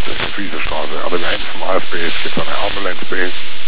das ist die Friesestraße. Aber wenn eins vom ASB ist, gibt es eine Ambulance Base.